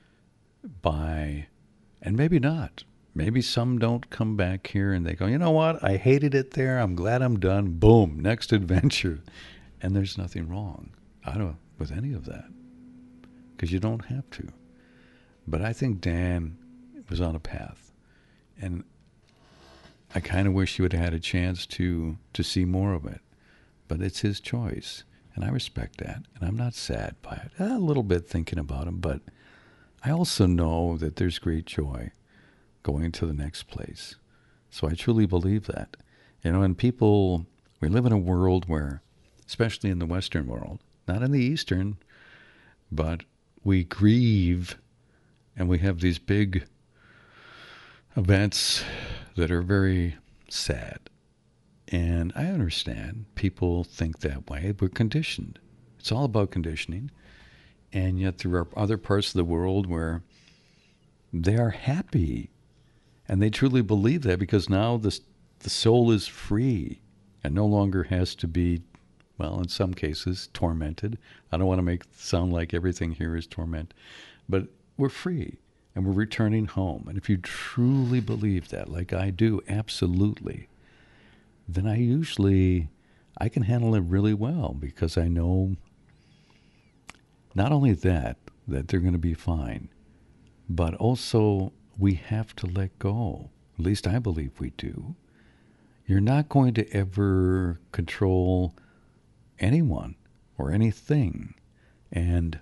Speaker 1: and maybe not. Maybe some don't come back here and they go, you know what, I hated it there. I'm glad I'm done. Boom, next adventure. And there's nothing wrong with any of that, because you don't have to. But I think Dan was on a path, and I kind of wish he would have had a chance to see more of it. But it's his choice, and I respect that, and I'm not sad by it. A little bit thinking about him, but I also know that there's great joy going to the next place. So I truly believe that. And we live in a world where, especially in the Western world, not in the Eastern, but we grieve, and we have these big events that are very sad. And I understand people think that way. We're conditioned. It's all about conditioning. And yet there are other parts of the world where they are happy. And they truly believe that, because now the soul is free and no longer has to be, well, in some cases, tormented. I don't want to make it sound like everything here is torment. But we're free, and we're returning home. And if you truly believe that, like I do, absolutely, then I can handle it really well, because I know not only that they're going to be fine, but also we have to let go. At least I believe we do. You're not going to ever control anyone or anything. And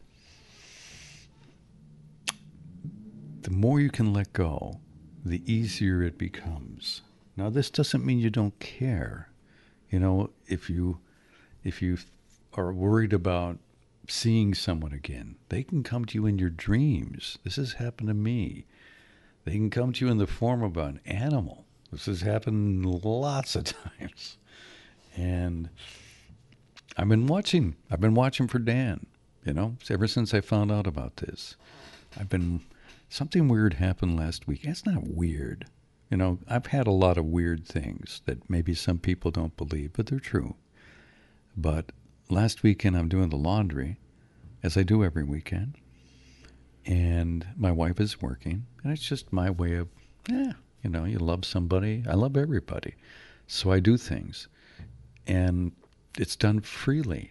Speaker 1: the more you can let go, the easier it becomes. Now, this doesn't mean you don't care. If you are worried about seeing someone again, they can come to you in your dreams. This has happened to me. They can come to you in the form of an animal. This has happened lots of times. And I've been watching for Dan, ever since I found out about this. Something weird happened last week. It's not weird. I've had a lot of weird things that maybe some people don't believe, but they're true. But last weekend I'm doing the laundry, as I do every weekend, and my wife is working, and it's just my way of, you love somebody. I love everybody. So I do things, and it's done freely.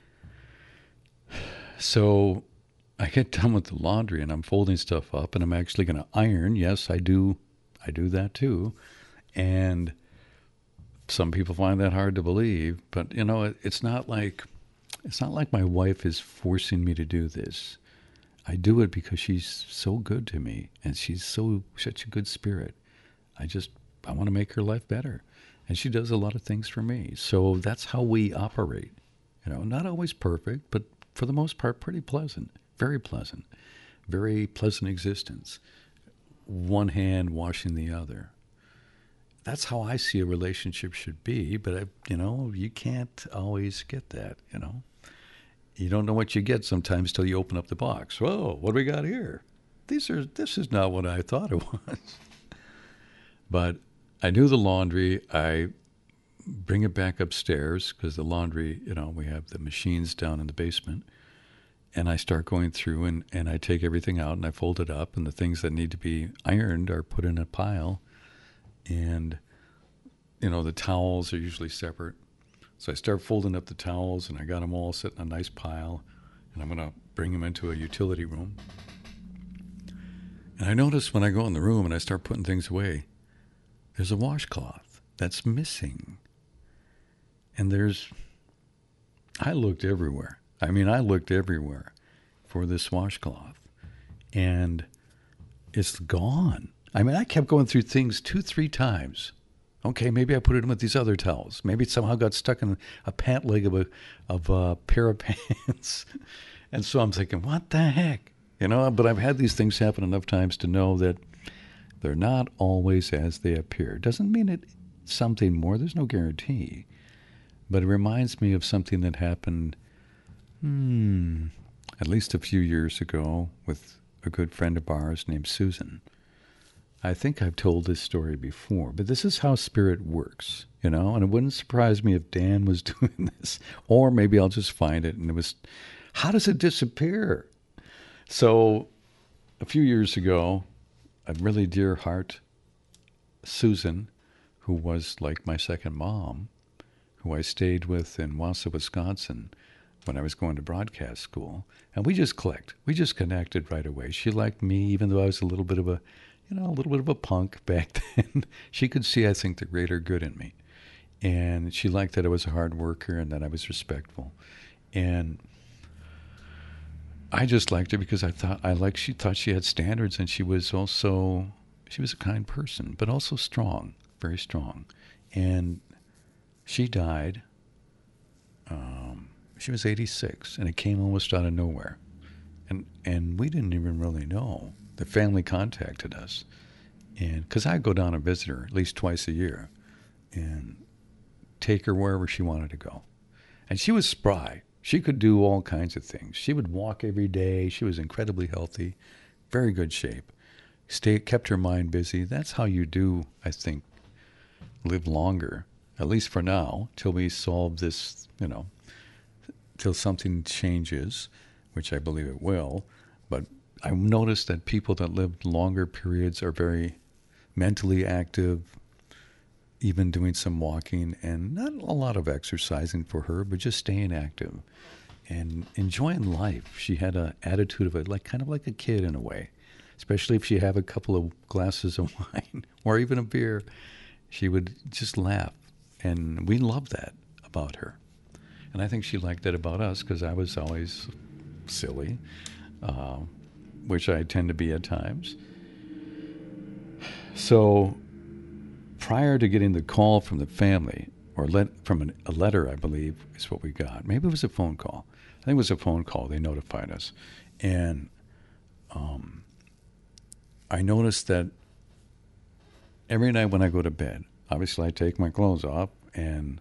Speaker 1: So I get done with the laundry and I'm folding stuff up and I'm actually going to iron. Yes, I do. I do that too. And some people find that hard to believe, but it's not like my wife is forcing me to do this. I do it because she's so good to me and she's such a good spirit. I want to make her life better. And she does a lot of things for me. So that's how we operate. Not always perfect, but for the most part, pretty pleasant. Very pleasant. Very pleasant existence. One hand washing the other. That's how I see a relationship should be, but you can't always get that. You don't know what you get sometimes till you open up the box. Whoa, what do we got here? This is not what I thought it was. But I do the laundry. I bring it back upstairs because the laundry, we have the machines down in the basement. And I start going through and I take everything out and I fold it up, and the things that need to be ironed are put in a pile. And, the towels are usually separate. So I start folding up the towels, and I got them all set in a nice pile, and I'm going to bring them into a utility room. And I notice when I go in the room and I start putting things away, there's a washcloth that's missing. And I looked everywhere. I looked everywhere for this washcloth, and it's gone. I kept going through things 2-3 times. Okay, maybe I put it in with these other towels. Maybe it somehow got stuck in a pant leg of a pair of pants. And so I'm thinking, what the heck? But I've had these things happen enough times to know that they're not always as they appear. Doesn't mean it's something more. There's no guarantee. But it reminds me of something that happened at least a few years ago with a good friend of ours named Susan. I think I've told this story before, but this is how spirit works, and it wouldn't surprise me if Dan was doing this, or maybe I'll just find it, and how does it disappear? So a few years ago, a really dear heart, Susan, who was like my second mom, who I stayed with in Wausau, Wisconsin, when I was going to broadcast school, and we just clicked. We just connected right away. She liked me, even though I was a little bit of a punk back then. She could see, I think, the greater good in me. And she liked that I was a hard worker and that I was respectful. And I just liked her because she thought she had standards, and she was a kind person, but also strong, very strong. And she died. She was 86, and it came almost out of nowhere. And we didn't even really know. The family contacted us, and because I go down and visit her at least twice a year and take her wherever she wanted to go. And she was spry. She could do all kinds of things. She would walk every day. She was incredibly healthy, very good shape. Kept her mind busy. That's how you do, I think, live longer, at least for now, till we solve this, till something changes, which I believe it will. But I noticed that people that live longer periods are very mentally active, even doing some walking, and not a lot of exercising for her, but just staying active and enjoying life. She had an attitude of it, kind of like a kid in a way, especially if she had a couple of glasses of wine or even a beer. She would just laugh, and we loved that about her. And I think she liked that about us because I was always silly, which I tend to be at times. So prior to getting the call from the family, or a letter, I believe, is what we got. Maybe it was a phone call. I think it was a phone call. They notified us. And I noticed that every night when I go to bed, obviously I take my clothes off and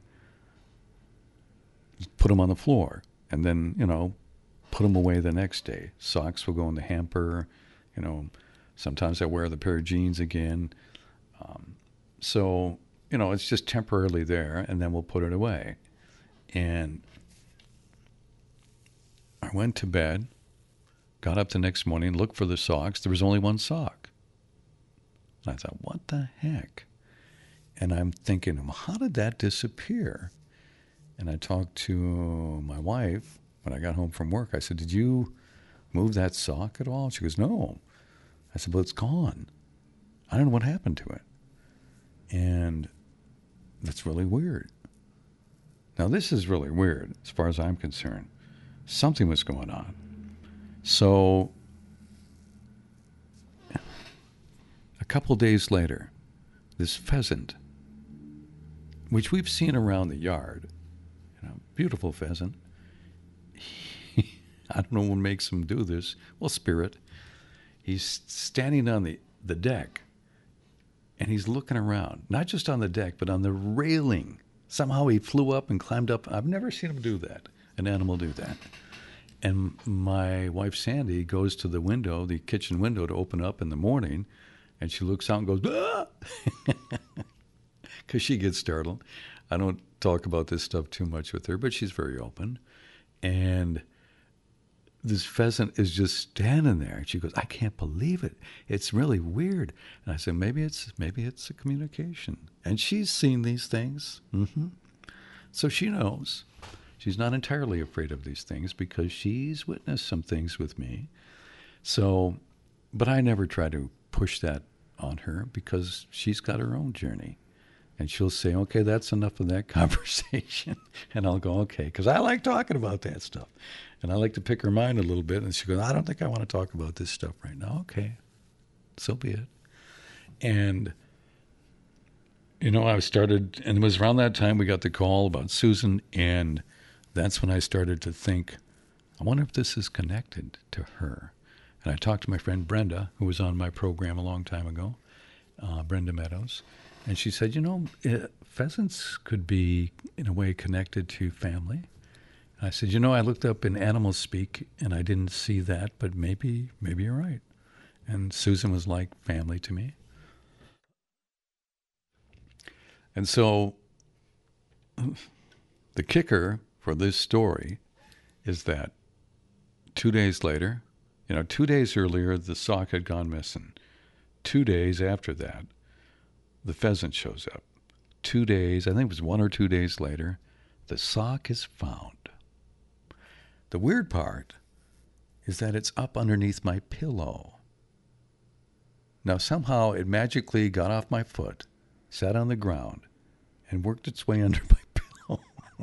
Speaker 1: put them on the floor, and then, put them away the next day. Socks will go in the hamper. Sometimes I wear the pair of jeans again. So, it's just temporarily there, and then we'll put it away. And I went to bed, got up the next morning, looked for the socks. There was only one sock. And I thought, what the heck? And I'm thinking, well, how did that disappear? And I talked to my wife when I got home from work. I said, did you move that sock at all? She goes, no. I said, well, it's gone. I don't know what happened to it. And that's really weird. Now, this is really weird as far as I'm concerned. Something was going on. So a couple days later, this pheasant, which we've seen around the yard, beautiful pheasant. I don't know what makes him do this. Well, Spirit. He's standing on the deck, and he's looking around. Not just on the deck, but on the railing. Somehow he flew up and climbed up. I've never seen him do that, an animal do that. And my wife, Sandy, goes to the window, the kitchen window, to open up in the morning, and she looks out and goes, ah! Because she gets startled. I don't talk about this stuff too much with her, but she's very open. And this pheasant is just standing there. And she goes, I can't believe it. It's really weird. And I said, maybe it's a communication. And she's seen these things. Mm-hmm. So she knows. She's not entirely afraid of these things because she's witnessed some things with me. So, but I never try to push that on her because she's got her own journey. And she'll say, okay, that's enough of that conversation. And I'll go, okay, because I like talking about that stuff. And I like to pick her mind a little bit. And she goes, I don't think I want to talk about this stuff right now. Okay, so be it. And, I started, and it was around that time we got the call about Susan. And that's when I started to think, I wonder if this is connected to her. And I talked to my friend Brenda, who was on my program a long time ago, Brenda Meadows. And she said, pheasants could be, in a way, connected to family. And I said, I looked up in Animal Speak, and I didn't see that, but maybe you're right. And Susan was like family to me. And so the kicker for this story is that 2 days later, 2 days earlier, the sock had gone missing. 2 days after that, the pheasant shows up. 2 days, I think it was 1 or 2 days later, the sock is found. The weird part is that it's up underneath my pillow. Now, somehow it magically got off my foot, sat on the ground, and worked its way under my pillow.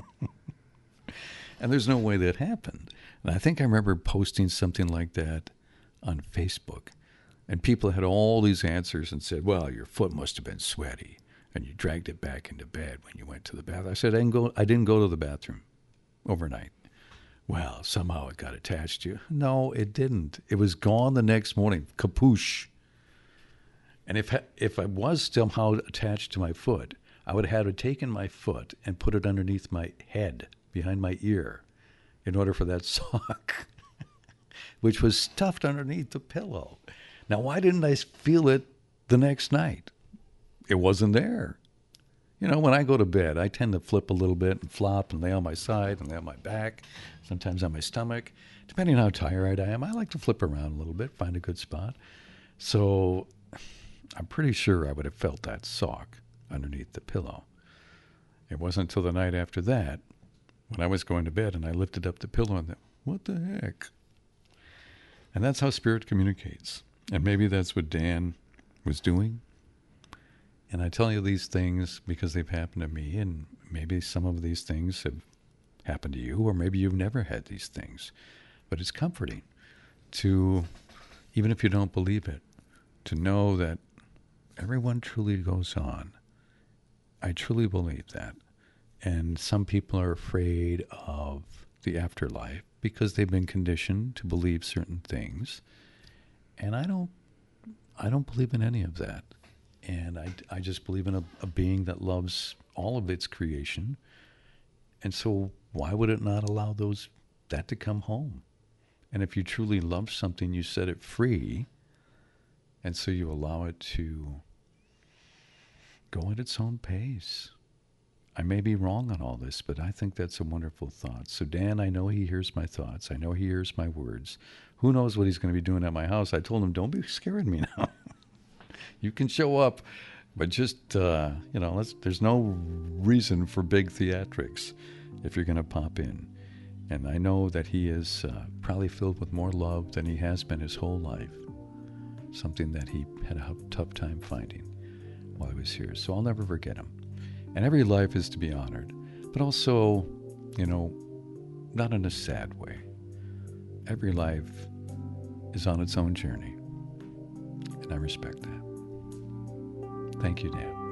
Speaker 1: And there's no way that happened. And I think I remember posting something like that on Facebook. And people had all these answers and said, well, your foot must have been sweaty, and you dragged it back into bed when you went to the bathroom. I said, I didn't go to the bathroom overnight. Well, somehow it got attached to you. No, it didn't. It was gone the next morning, kapoosh. And if I was somehow attached to my foot, I would have taken my foot and put it underneath my head, behind my ear, in order for that sock, which was stuffed underneath the pillow. Now, why didn't I feel it the next night? It wasn't there. When I go to bed, I tend to flip a little bit and flop and lay on my side and lay on my back, sometimes on my stomach. Depending on how tired I am, I like to flip around a little bit, find a good spot. So I'm pretty sure I would have felt that sock underneath the pillow. It wasn't until the night after that, when I was going to bed, and I lifted up the pillow and thought, what the heck? And that's how spirit communicates. And maybe that's what Dan was doing. And I tell you these things because they've happened to me, and maybe some of these things have happened to you, or maybe you've never had these things. But it's comforting to, even if you don't believe it, to know that everyone truly goes on. I truly believe that. And some people are afraid of the afterlife because they've been conditioned to believe certain things. And I don't believe in any of that. And I just believe in a being that loves all of its creation. And so why would it not allow that to come home? And if you truly love something, you set it free. And so you allow it to go at its own pace. I may be wrong on all this, but I think that's a wonderful thought. So Dan, I know he hears my thoughts. I know he hears my words. Who knows what he's going to be doing at my house? I told him, don't be scaring me now. You can show up But just, there's no reason for big theatrics if you're going to pop in. And I know that he is probably filled with more love than he has been his whole life. Something that he had a tough time finding while he was here. So I'll never forget him. And every life is to be honored, but also, not in a sad way. Every life is on its own journey, and I respect that. Thank you, Dan.